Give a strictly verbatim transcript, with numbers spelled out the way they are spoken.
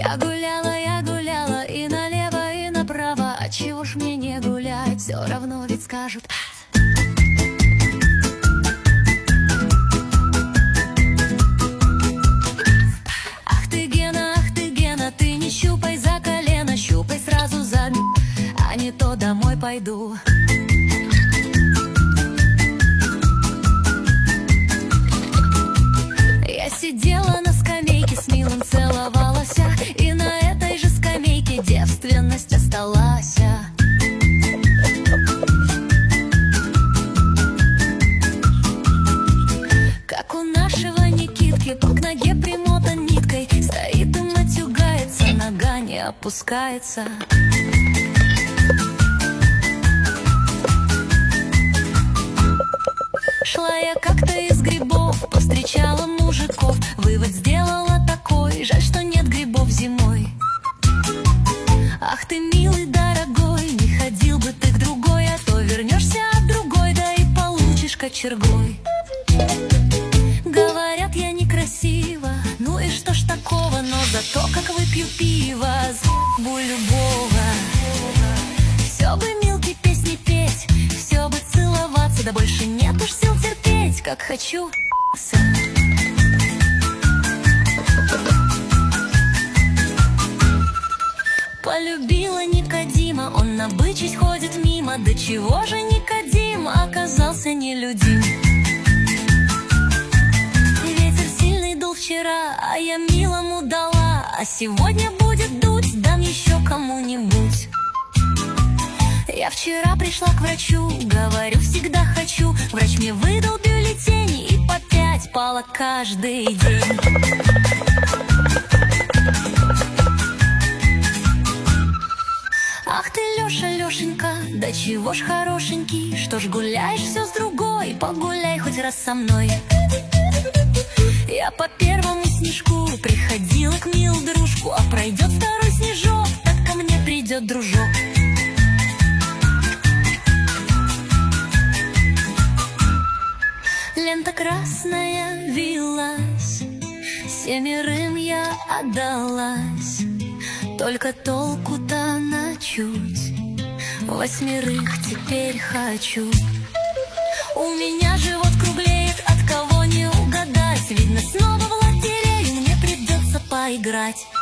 Я гуляла, я гуляла и налево, и направо. А чего ж мне не гулять? Все равно ведь скажут. Ах ты, Гена, ах ты, Гена, ты не щупай за колено, щупай сразу за м***, а не то домой пойду. Я сидела на скамейке, с милым целовалась, и на этой же скамейке девственность осталась. Как у нашего Никитки, то к ноге примотан ниткой, стоит и матюгается, нога не опускается. Шла я как-то из грибов, повстречала мужиков. Вывод сделала такой: жаль, что нет грибов зимой. Ах ты, милый, дорогой, не ходил бы ты к другой, а то вернешься от другой, да и получишь кочергой. Говорят, я некрасива, ну и что ж такого, но зато как выпью пиво, за***бу любого. Все бы, милки, песни петь, все бы целоваться, да больше нет уж сил терпеть, как хочу. Полюбила Никодима, он набычись ходит мимо. Да чего же Никодим оказался нелюдим? Ветер сильный дул вчера, а я милому дала, а сегодня будет дуть, дам еще кому-нибудь. Я вчера пришла к врачу, говорю, всегда хочу. Врач мне выдал бюллетени и по пять пала каждый день. Ах ты, Леша, Лешенька, да чего ж хорошенький, что ж гуляешь все с другой, погуляй хоть раз со мной. Я по первому снежку приходила к милу дружку, а пройдет второй снежок, так ко мне придет дружок. Лента красная вилась, семерым я отдалась, только толку-то на чуть, восьмерых теперь хочу. У меня живот круглеет, от кого не угадать, видно, снова в лотерею мне придется поиграть.